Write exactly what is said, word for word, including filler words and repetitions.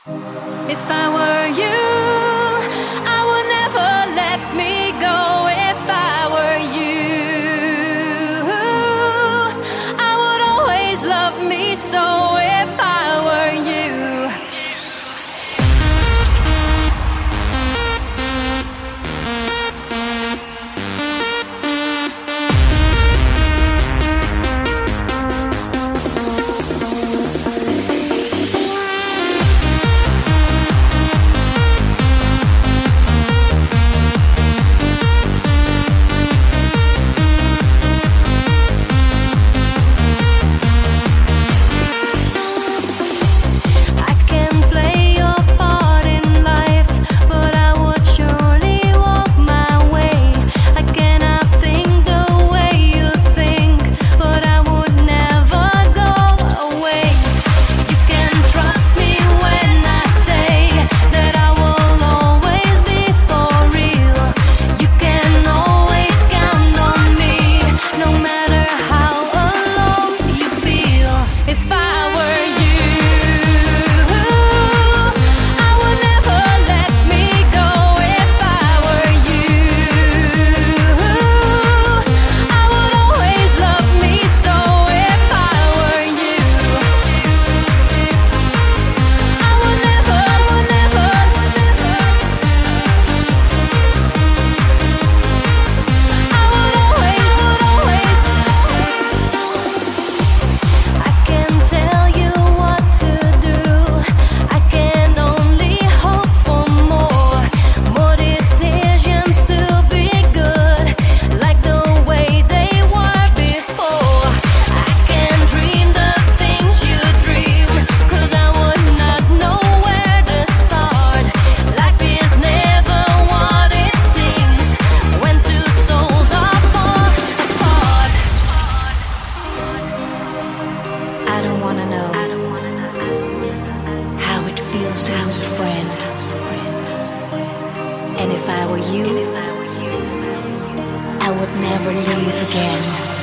If I were you, I would never let me go. If I were you, I would always love me so. If I were you. To lose a friend. And if I were you, I would never leave again.